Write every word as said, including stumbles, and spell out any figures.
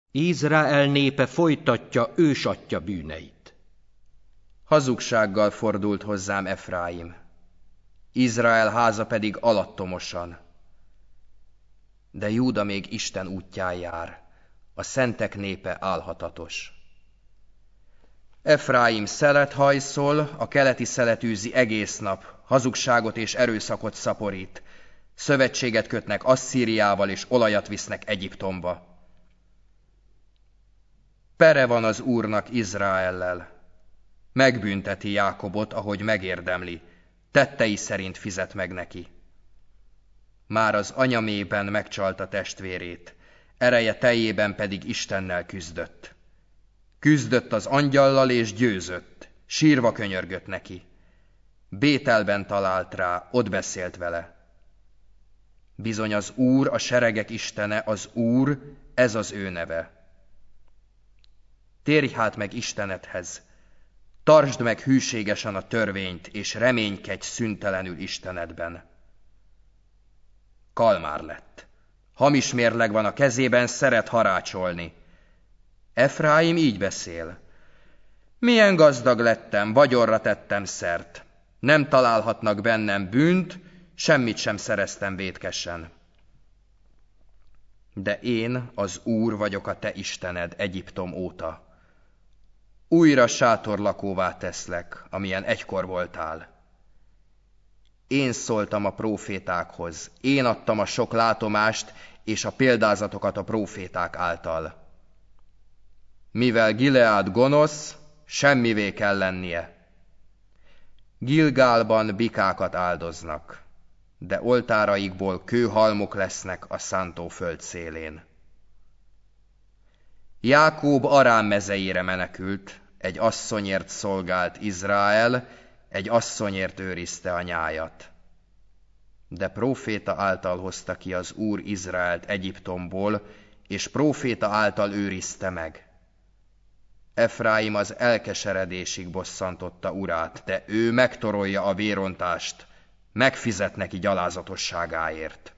Izrael népe folytatja ősatja bűneit. Hazugsággal fordult hozzám Efráim, Izrael háza pedig alattomosan. De Júda még Isten útján jár, a szentek népe álhatatos. Efráim szelet hajszol, a keleti szelet űzi egész nap, hazugságot és erőszakot szaporít, szövetséget kötnek Asszíriával és olajat visznek Egyiptomba. Pere van az Úrnak Izraellel, megbünteti Jákobot, ahogy megérdemli, tettei szerint fizet meg neki. Már az anyamében megcsalta testvérét, ereje teljében pedig Istennel küzdött. Küzdött az angyallal és győzött, sírva könyörgött neki. Bételben talált rá, ott beszélt vele. Bizony az Úr, a seregek Istene, az Úr, ez az ő neve. Térj hát meg Istenedhez, tartsd meg hűségesen a törvényt, és reménykedj szüntelenül Istenedben. Kalmár lett. Hamis mérleg van a kezében, szeret harácsolni. Efráim így beszél. Milyen gazdag lettem, vagyonra tettem szert. Nem találhatnak bennem bűnt, semmit sem szereztem vétkesen. De én, az Úr vagyok a te Istened Egyiptom óta. Újra sátorlakóvá teszlek, amilyen egykor voltál. Én szóltam a prófétákhoz, én adtam a sok látomást és a példázatokat a próféták által. Mivel Gileád gonosz, semmivé kell lennie. Gilgálban bikákat áldoznak, de oltáraikból kőhalmok lesznek a szántóföld szélén. Jákób Arám mezeire menekült, egy asszonyért szolgált Izrael, egy asszonyért őrizte a nyájat. De próféta által hozta ki az Úr Izraelt Egyiptomból, és próféta által őrizte meg. Efráim az elkeseredésig bosszantotta urát, de ő megtorolja a vérontást, megfizet neki gyalázatosságáért.